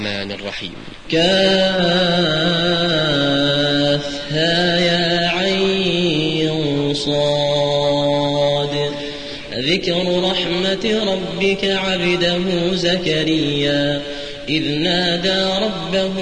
الرحمن الرحيم. كافها يا عين صاد. ذكر رحمة ربك عبده زكريا إذ نادى ربه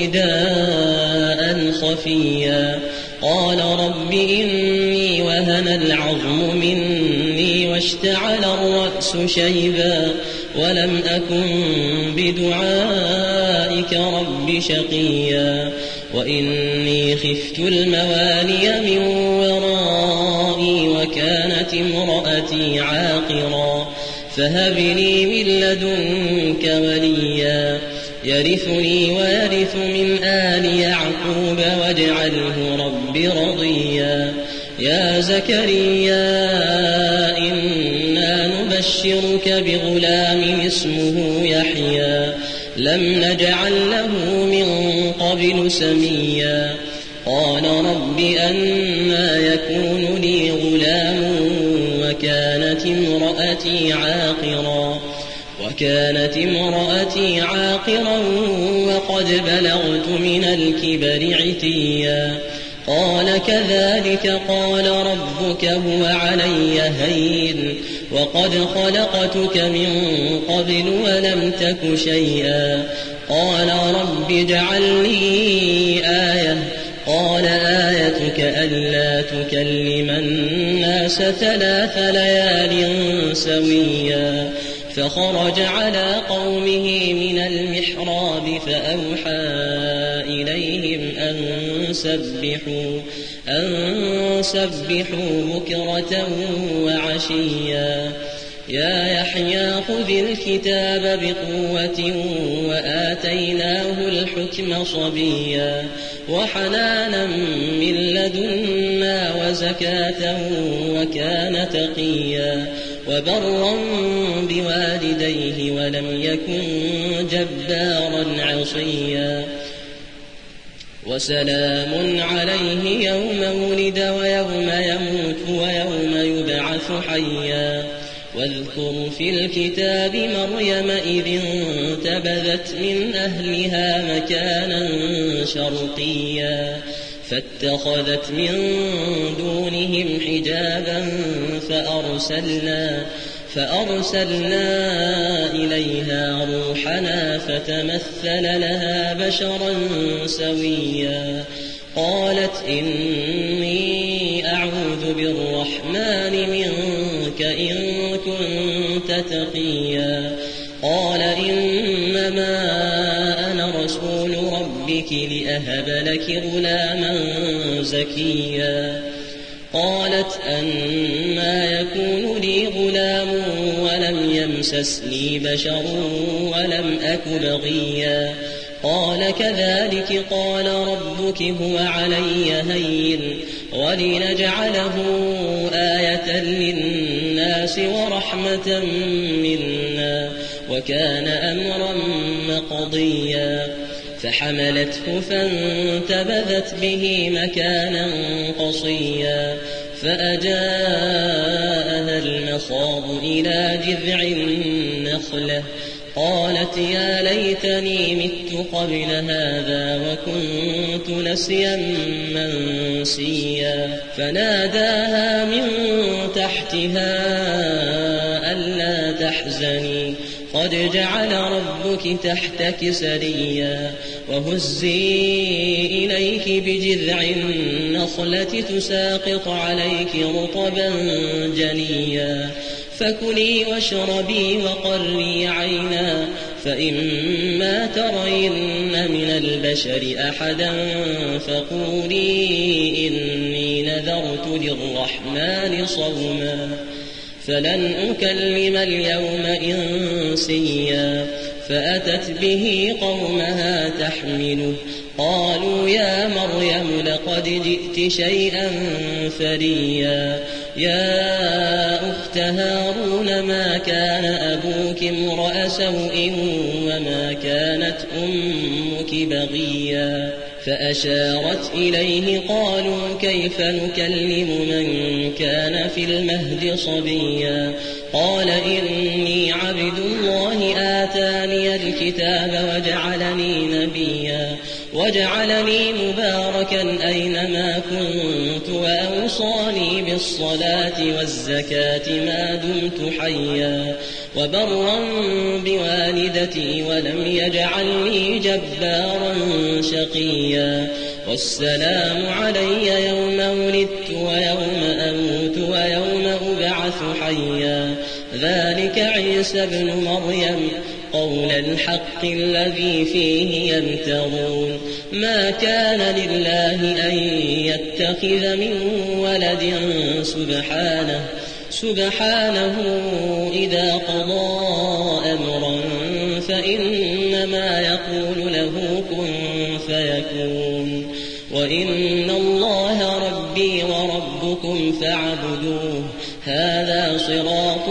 نداء خفيا قال رب إني وهن العظم مني واشتعل الرأس شيبا ولم أكن بدعائك رب شقيا وإني خفت الموالي من ورائي وكانت امرأتي عاقرا فهب لي من لدنك وليا يرثني ويرث من آل يعقوب واجعله رب رضيا يا زكريا إنا نبشرك بغلام اسمه يحيى لم نجعل له من قبل سميا قال رب أنى يكون لي غلام وكانت امرأتي عاقرا وقد بلغت من الكبر عتيا قال كذلك قال ربك هو علي هين وقد خلقتك من قبل ولم تك شيئا قال رب اجعل لي آية قال آيتك ألا تكلم الناس 3 ليال سويا فخرج على قومه من المحراب فأوحى إليهم أن سبحوا بكرة وعشيا يا يحيى خذ الكتاب بقوة وآتيناه الحكم صبيا وحنانا من لدنا وزكاة وكان تقيا وبرا بوالديه ولم يكن جبارا عصيا وسلام عليه يوم ولد ويوم يموت ويوم يبعث حيا واذكر في الكتاب مريم إذ انتبذت من أهلها مكانا شرقيا فاتخذت من دونهم حجابا فأرسلنا إليها روحنا فتمثل لها بشرا سويا قالت إني أعوذ بالرحمن منك إن كنت تقيا قال إنما أنا رسول ربك لأهب لك غلاما زكيا قالت أنى يكون لي غلام ولم يمسسني بشر ولم أك بغيا قال كذلك قال ربك هو علي هين ولنجعله آية للناس ورحمة منا وكان أمرا مقضيا فحملته فانتبذت به مكانا قصيا فأجاءها المخاض إلى جذع النخلة قالت يا ليتني مت قبل هذا وكنت نسيا منسيا فناداها من تحتها ألا تحزني قد جعل ربك تحتك سريا وهزي إليك بجذع النخلة تساقط عليك رطبا جنيا فكلي واشربي وقري عينا فإما ترين من البشر أحدا فقولي إني نذرت للرحمن صوما فلن أكلم اليوم إنسيا فأتت به قومها تحمله قالوا يا مريم لقد جئت شيئا فريا يا أخت هارون ما كان أبوك امرأ سوء وما كانت أمك بغيا فأشارت إليه قالوا كيف نكلم من كان في المهد صبيا قال إني عبد الله آتاني الكتاب وجعلني مباركا أينما كنت وأوصاني بالصلاة والزكاة ما دمت حيا وبرا بوالدتي ولم يجعلني جبارا شقيا والسلام علي يوم ولدت ويوم أموت ويوم أبعث حيا ذلك عيسى بن مريم قول الحق الذي فيه يمترون ما كان لله أن يتخذ من ولد سبحانه إذا قضى أمرا فإنما يقول له كن فيكون وإن الله ربي وربكم فاعبدوه هذا صراط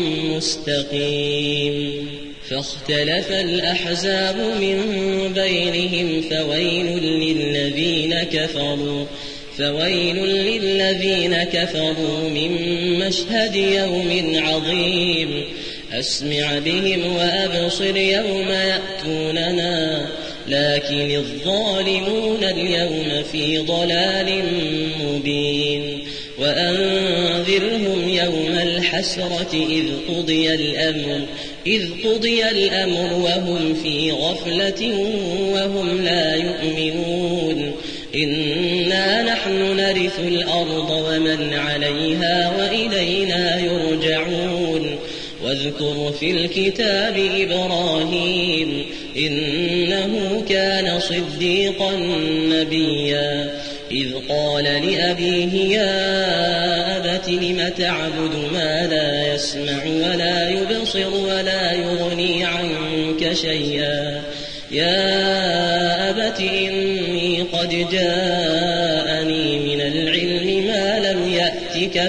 مستقيم فاختلف الأحزاب من بينهم فويل للذين كفروا من مشهد يوم عظيم أسمع بهم وأبصر يوم يأتوننا لكن الظالمون اليوم في ضلال مبين وأنذرهم يوم الحسرة إذ قضي الأمر وهم في غفلة وهم لا يؤمنون إنا نحن نرث الأرض ومن عليها وإلينا يرجعون واذكر في الكتاب إبراهيم إنه كان صديقا نبيا إذ قال لأبيه يا أبت لم تعبد ما لا يسمع ولا يبصر ولا يغني عنك شيئا يا أبت إني قد جاءني من العلم ما لم يأتك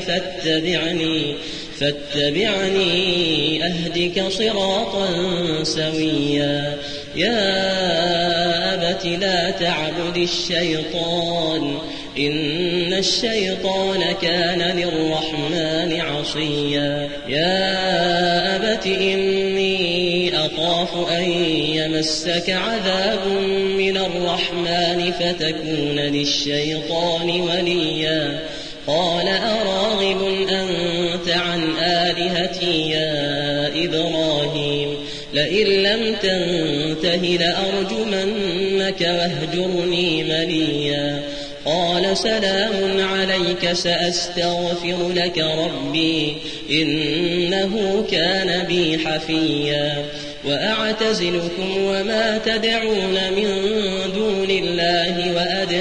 فاتبعني أهدك صراطا سويا يا أبت لا تعبد الشيطان إن الشيطان كان للرحمن عصيا يا أبت إني أخاف أن يمسك عذاب من الرحمن فتكون للشيطان وليا قال أراغب أنت عن آلهتي يا إبراهيم لئن لم تنته لأرجمنك واهجرني مليا قال سلام عليك سأستغفر لك ربي إنه كان بي حفيا وأعتزلكم وما تدعون من دون الله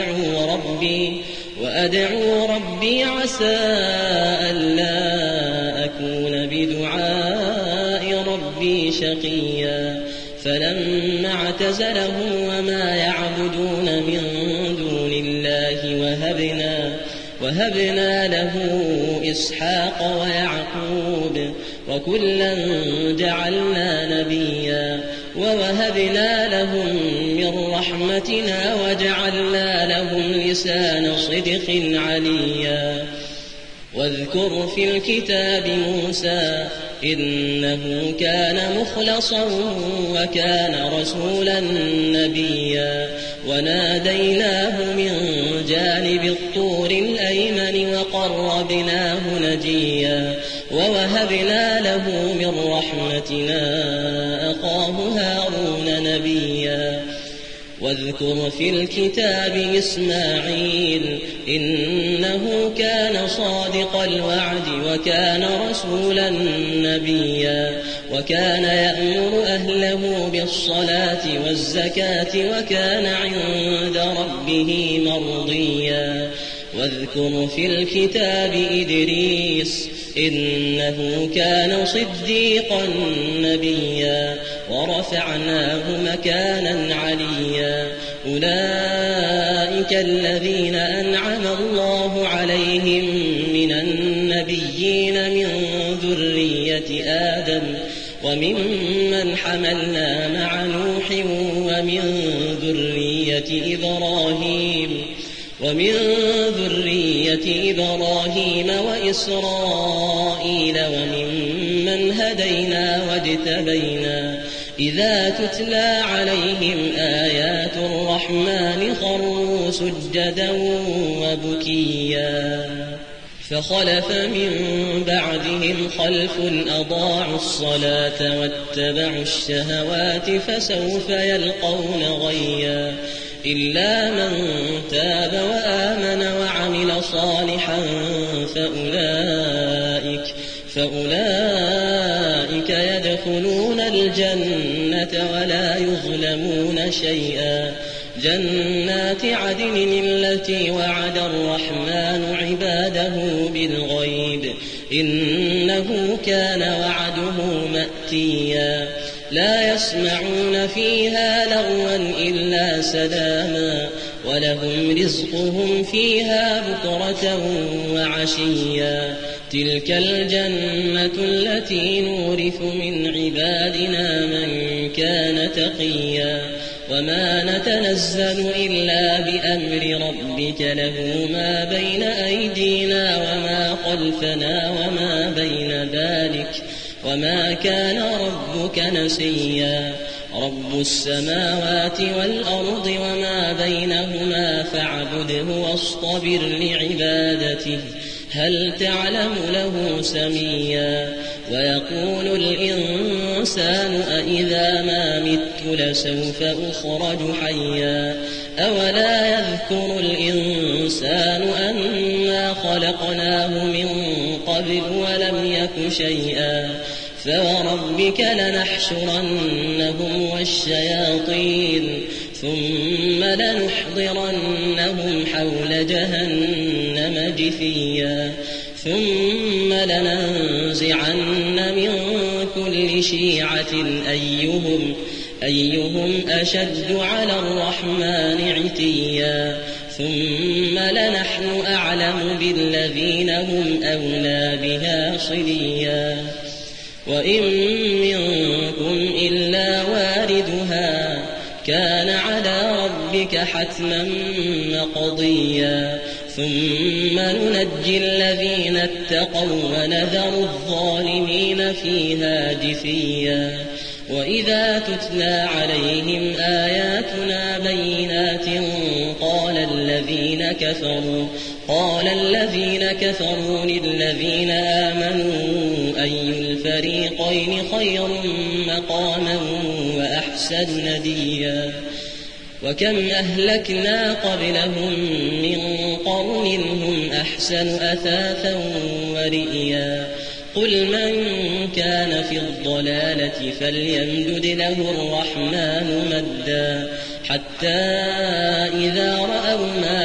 وأدعو ربي عسى ألا أكون بدعاء ربي شقيا فلما اعتزلهم وما يعبدون من دون الله وهبنا له إسحاق ويعقوب وكلا جعلنا نبيا ووهبنا لهم من رحمتنا وجعلنا لهم لسان صدق عليا واذكر في الكتاب موسى إنه كان مخلصا وكان رسولا نبيا وناديناه من جانب الطور الأيمن وقربناه نجيا ووهبنا له من رحمتنا أخاه هارون نبيا واذكر في الكتاب إسماعيل إنه كان صادق الوعد وكان رسولا نبيا وكان يأمر أهله بالصلاة والزكاة وكان عند ربه مرضيا واذكر في الكتاب إدريس إنه كان صديقا نبيا ورفعناه مكانا عليا أولئك الذين أنعم الله عليهم من النبيين من ذرية آدم وممن حملنا مع نوح ومن ومن ذرية إبراهيم وإسرائيل وممن هدينا واجتبينا إذا تتلى عليهم آيات الرحمن خروا سجدا وبكيا فخلف من بعدهم خلف أضاعوا الصلاة واتبعوا الشهوات فسوف يلقون غيا إلا من تاب وآمن وعمل صالحا فأولئك يدخلون الجنة ولا يظلمون شيئا جنات عدن التي وعد الرحمن عباده بالغيب إنه كان وعده مأتيا لا يسمعون فيها لغوا إلا سلاما ولهم رزقهم فيها بكرة وعشيا تلك الجنة التي نورث من عبادنا من كان تقيا وما نتنزل إلا بأمر ربك له ما بين أيدينا وما خلفنا وما بين ذلك وما كان ربك نسيا رب السماوات والأرض وما بينهما فاعبده واصطبر لعبادته هل تعلم له سميا ويقول الإنسان أإذا ما مت لسوف أخرج حيا أولا يذكر الإنسان أنا خلقناه من قبل ولم يك شيئا فوربك لنحشرنهم والشياطين ثم لنحضرنهم حول جهنم جثيا ثم لننزعن من كل شيعة أيهم أشد على الرحمن عتيا ثم لنحن أعلم بالذين هم أولى بها صليا وإن منكم إلا واردها كان على ربك حتما مقضيا ثم ننجي الذين اتقوا ونذر الظالمين فيها جثيا وإذا تتلى عليهم آياتنا بينات قال الذين كفروا للذين آمنوا أي الفريقين خير مقاما وأحسن نديا وكم أهلكنا قبلهم من قرن هم أحسن أثاثا ورئيا قل من كان في الضلالة فليمدد له الرحمن مدا حتى إذا رأوا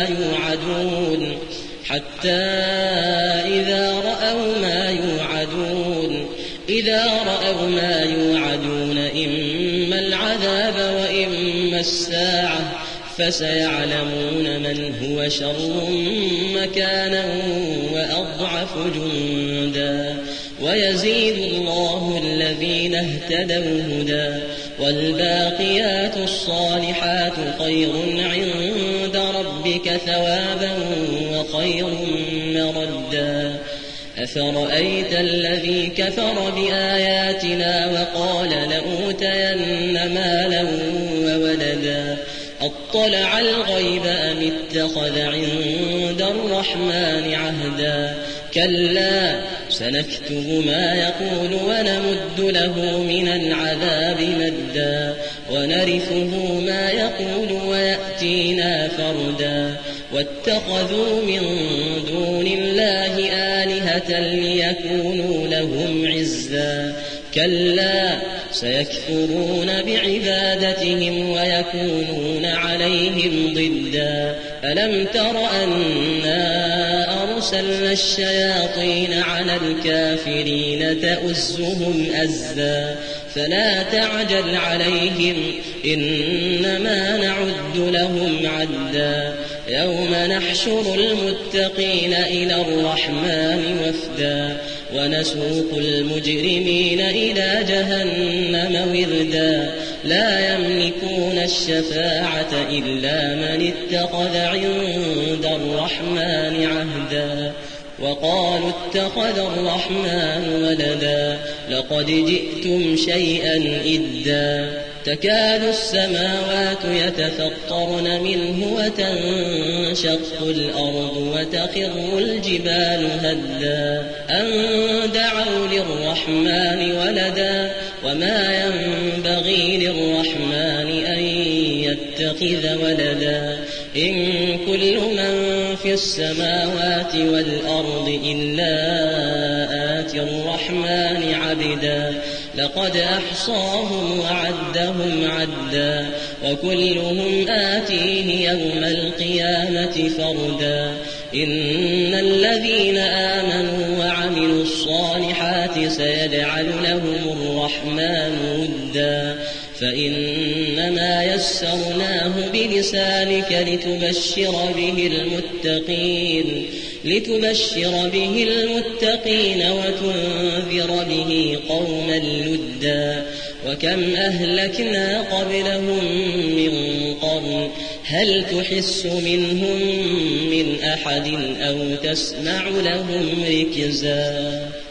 ما يوعدون إما العذاب وإما الساعة فسيعلمون من هو شر مكانا وأضعف جندا ويزيد الله الذين اهتدوا هدى والباقيات الصالحات خير عند ربك ثوابا وخير مردا أفرأيت الذي كفر بآياتنا وقال لأوتين مالا وولدا أطلع الغيب أم اتخذ عند الرحمن عهدا كلا سنكتب ما يقول ونمد له من العذاب مدا ونرثه ما يقول ويأتينا فردا واتخذوا من دون الله آلهة ليكونوا لهم عزا كلا سيكفرون بعبادتهم ويكونون عليهم ضدا ألم تر أنا أرسلنا الشياطين على الكافرين تؤزهم أزا فلا تعجل عليهم إنما نعد لهم عدا يوم نحشر المتقين إلى الرحمن وفدا ونسوق المجرمين إلى جهنم وردا لا يملكون الشفاعة إلا من اتخذ عند الرحمن عهدا وقالوا اتخذ الرحمن ولدا لقد جئتم شيئا إدا تكاد السماوات يتفطرن منه وتنشق الأرض وتخر الجبال هدا أن دعوا للرحمن ولدا وما ينبغي للرحمن أن يتخذ ولدا إن كل من في السماوات والأرض إلا آتي الرحمن عبدا لقد أحصاهم وعدهم عدا وكلهم آتيه يوم القيامة فردا إن الذين آمنوا وعملوا الصالحات سيجعل لهم الرحمن ودا فإنما يسرناه بلسانك لتبشر به المتقين وتنذر به قوما لدا وكم أهلكنا قبلهم من قرن هل تحس منهم من أحد أو تسمع لهم ركزا